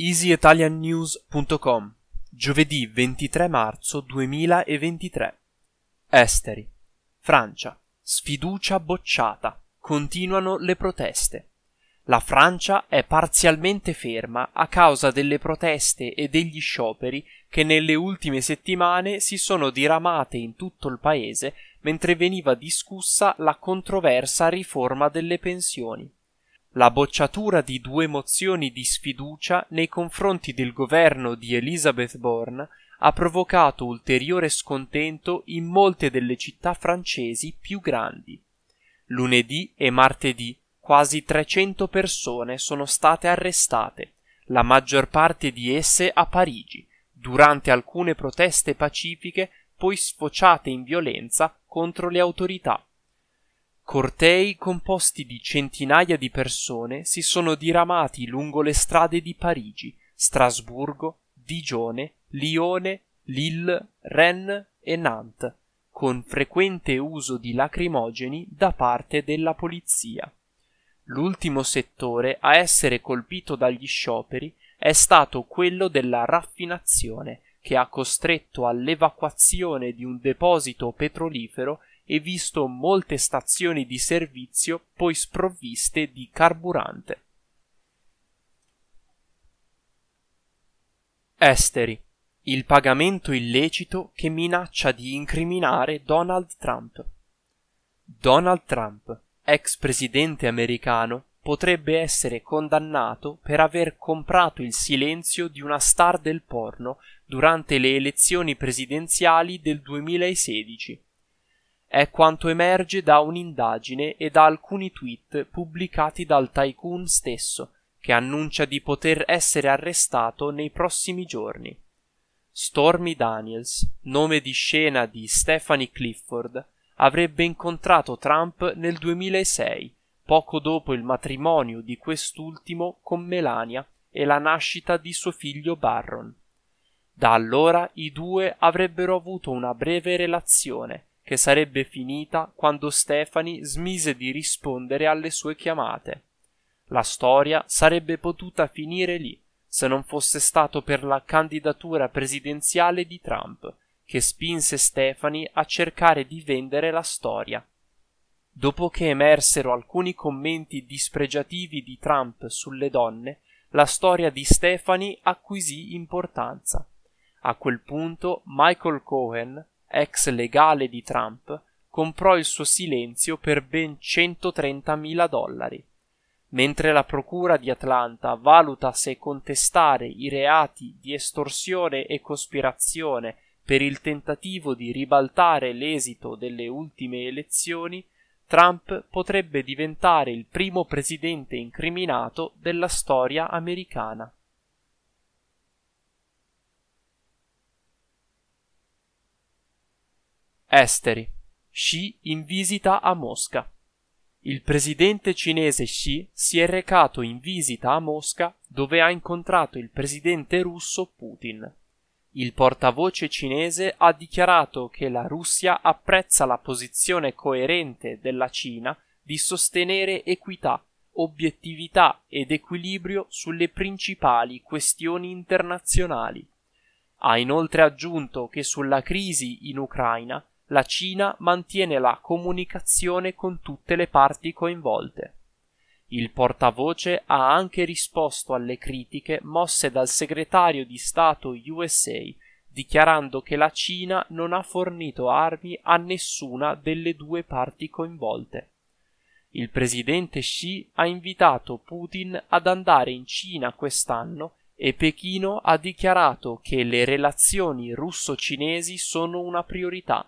EasyItalianNews.com, giovedì 23 marzo 2023. Esteri. Francia. Sfiducia bocciata. Continuano le proteste. La Francia è parzialmente ferma a causa delle proteste e degli scioperi che nelle ultime settimane si sono diramate in tutto il paese mentre veniva discussa la controversa riforma delle pensioni. La bocciatura di 2 mozioni di sfiducia nei confronti del governo di Elisabeth Borne ha provocato ulteriore scontento in molte delle città francesi più grandi. Lunedì e martedì quasi 300 persone sono state arrestate, la maggior parte di esse a Parigi, durante alcune proteste pacifiche poi sfociate in violenza contro le autorità. Cortei composti di centinaia di persone si sono diramati lungo le strade di Parigi, Strasburgo, Digione, Lione, Lille, Rennes e Nantes, con frequente uso di lacrimogeni da parte della polizia. L'ultimo settore a essere colpito dagli scioperi è stato quello della raffinazione, che ha costretto all'evacuazione di un deposito petrolifero e visto molte stazioni di servizio poi sprovviste di carburante. Esteri. Il pagamento illecito che minaccia di incriminare Donald Trump. Donald Trump, ex presidente americano, potrebbe essere condannato per aver comprato il silenzio di una star del porno durante le elezioni presidenziali del 2016. È quanto emerge da un'indagine e da alcuni tweet pubblicati dal tycoon stesso, che annuncia di poter essere arrestato nei prossimi giorni. Stormy Daniels, nome di scena di Stephanie Clifford, avrebbe incontrato Trump nel 2006, poco dopo il matrimonio di quest'ultimo con Melania e la nascita di suo figlio Barron. Da allora i due avrebbero avuto una breve relazione, che sarebbe finita quando Stephanie smise di rispondere alle sue chiamate. La storia sarebbe potuta finire lì, se non fosse stato per la candidatura presidenziale di Trump, che spinse Stephanie a cercare di vendere la storia. Dopo che emersero alcuni commenti dispregiativi di Trump sulle donne, la storia di Stephanie acquisì importanza. A quel punto Michael Cohen, ex legale di Trump, comprò il suo silenzio per ben $130.000. Mentre la procura di Atlanta valuta se contestare i reati di estorsione e cospirazione per il tentativo di ribaltare l'esito delle ultime elezioni, Trump potrebbe diventare il primo presidente incriminato della storia americana. Esteri. Xi in visita a Mosca. Il presidente cinese Xi si è recato in visita a Mosca, dove ha incontrato il presidente russo Putin. Il portavoce cinese ha dichiarato che la Russia apprezza la posizione coerente della Cina di sostenere equità, obiettività ed equilibrio sulle principali questioni internazionali. Ha inoltre aggiunto che sulla crisi in Ucraina la Cina mantiene la comunicazione con tutte le parti coinvolte. Il portavoce ha anche risposto alle critiche mosse dal segretario di Stato USA, dichiarando che la Cina non ha fornito armi a nessuna delle 2 parti coinvolte. Il presidente Xi ha invitato Putin ad andare in Cina quest'anno e Pechino ha dichiarato che le relazioni russo-cinesi sono una priorità.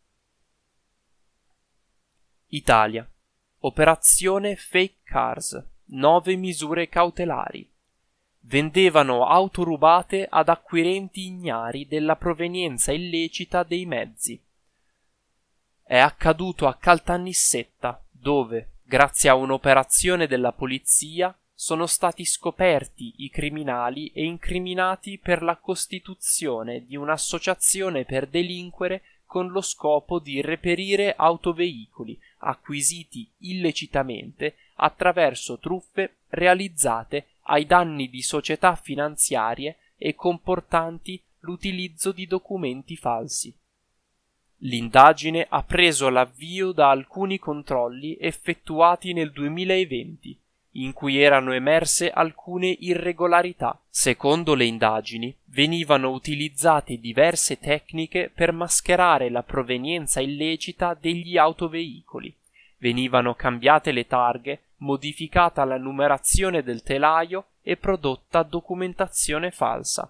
Italia. Operazione Fake Cars. 9 misure cautelari. Vendevano auto rubate ad acquirenti ignari della provenienza illecita dei mezzi. È accaduto a Caltanissetta, dove, grazie a un'operazione della polizia, sono stati scoperti i criminali e incriminati per la costituzione di un'associazione per delinquere con lo scopo di reperire autoveicoli acquisiti illecitamente attraverso truffe realizzate ai danni di società finanziarie e comportanti l'utilizzo di documenti falsi. L'indagine ha preso l'avvio da alcuni controlli effettuati nel 2020, in cui erano emerse alcune irregolarità. Secondo le indagini, venivano utilizzate diverse tecniche per mascherare la provenienza illecita degli autoveicoli. Venivano cambiate le targhe, modificata la numerazione del telaio e prodotta documentazione falsa.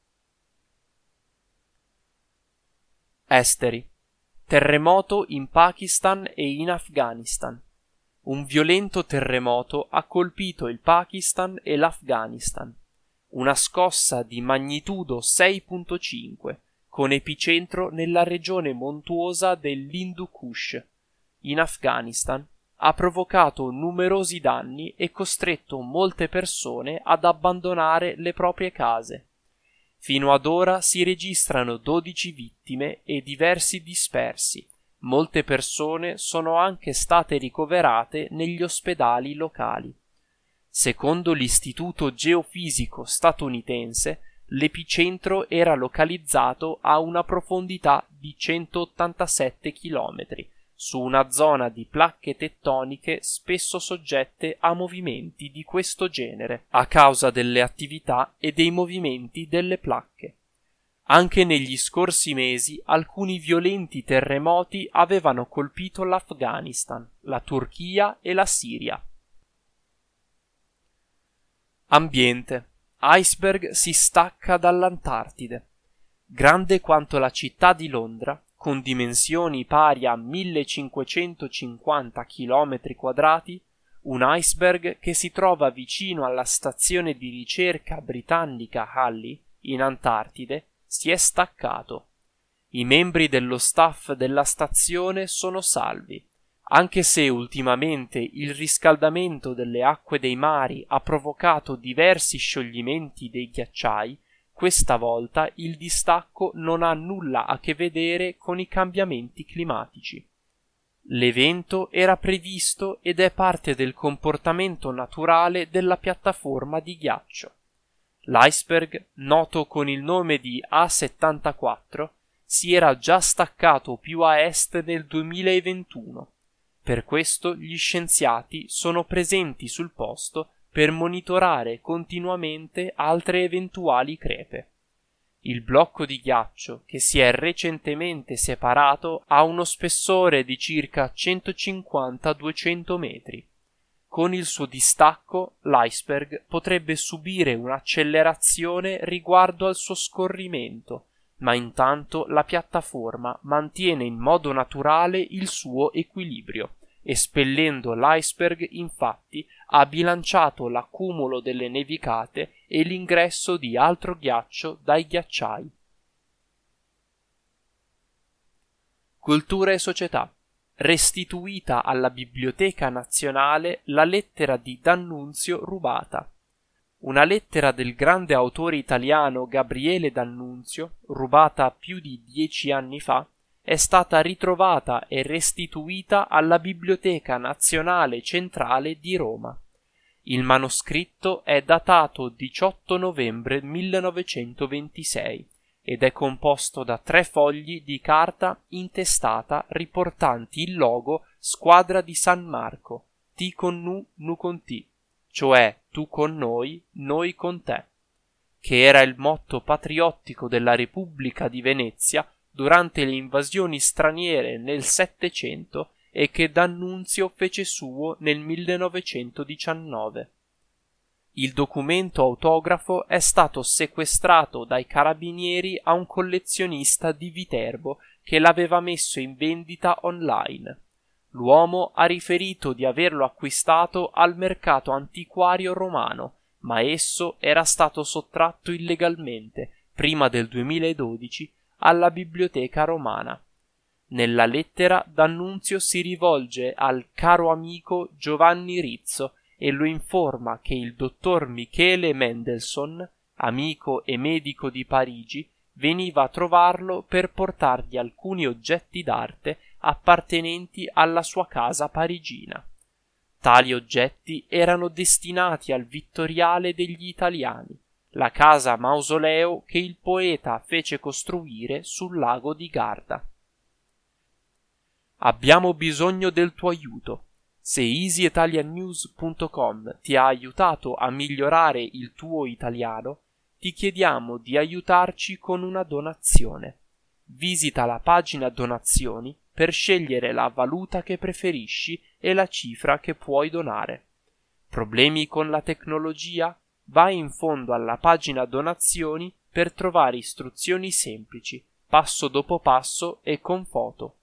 Esteri. Terremoto in Pakistan e in Afghanistan. Un violento terremoto ha colpito il Pakistan e l'Afghanistan. Una scossa di magnitudo 6.5, con epicentro nella regione montuosa dell'Hindu Kush, in Afghanistan, ha provocato numerosi danni e costretto molte persone ad abbandonare le proprie case. Fino ad ora si registrano 12 vittime e diversi dispersi. Molte persone sono anche state ricoverate negli ospedali locali. Secondo l'Istituto Geofisico statunitense, l'epicentro era localizzato a una profondità di 187 km, su una zona di placche tettoniche spesso soggette a movimenti di questo genere, a causa delle attività e dei movimenti delle placche. Anche negli scorsi mesi alcuni violenti terremoti avevano colpito l'Afghanistan, la Turchia e la Siria. Ambiente. Iceberg si stacca dall'Antartide. Grande quanto la città di Londra, con dimensioni pari a 1550 km², un iceberg che si trova vicino alla stazione di ricerca britannica Halley, in Antartide, si è staccato. I membri dello staff della stazione sono salvi, anche se ultimamente il riscaldamento delle acque dei mari ha provocato diversi scioglimenti dei ghiacciai. Questa volta il distacco non ha nulla a che vedere con i cambiamenti climatici. L'evento era previsto ed è parte del comportamento naturale della piattaforma di ghiaccio. L'iceberg, noto con il nome di A74, si era già staccato più a est nel 2021. Per questo gli scienziati sono presenti sul posto per monitorare continuamente altre eventuali crepe. Il blocco di ghiaccio, che si è recentemente separato, ha uno spessore di circa 150-200 metri. Con il suo distacco, l'iceberg potrebbe subire un'accelerazione riguardo al suo scorrimento, ma intanto la piattaforma mantiene in modo naturale il suo equilibrio. Espellendo l'iceberg, infatti, ha bilanciato l'accumulo delle nevicate e l'ingresso di altro ghiaccio dai ghiacciai. Cultura e società. Restituita alla Biblioteca Nazionale la lettera di D'Annunzio rubata. Una lettera del grande autore italiano Gabriele D'Annunzio, rubata più di 10 anni fa, è stata ritrovata e restituita alla Biblioteca Nazionale Centrale di Roma. Il manoscritto è datato 18 novembre 1926 ed è composto da 3 fogli di carta intestata riportanti il logo Squadra di San Marco, Ti con nu con ti, cioè tu con noi con te, che era il motto patriottico della Repubblica di Venezia durante le invasioni straniere nel Settecento e che D'Annunzio fece suo nel 1919. Il documento autografo è stato sequestrato dai carabinieri a un collezionista di Viterbo che l'aveva messo in vendita online. L'uomo ha riferito di averlo acquistato al mercato antiquario romano, ma esso era stato sottratto illegalmente, prima del 2012, alla Biblioteca Romana. Nella lettera D'Annunzio si rivolge al caro amico Giovanni Rizzo e lo informa che il dottor Michele Mendelssohn, amico e medico di Parigi, veniva a trovarlo per portargli alcuni oggetti d'arte appartenenti alla sua casa parigina. Tali oggetti erano destinati al Vittoriale degli Italiani, la casa mausoleo che il poeta fece costruire sul lago di Garda. Abbiamo bisogno del tuo aiuto. Se easyitaliannews.com ti ha aiutato a migliorare il tuo italiano, ti chiediamo di aiutarci con una donazione. Visita la pagina donazioni per scegliere la valuta che preferisci e la cifra che puoi donare. Problemi con la tecnologia? Vai in fondo alla pagina donazioni per trovare istruzioni semplici, passo dopo passo e con foto.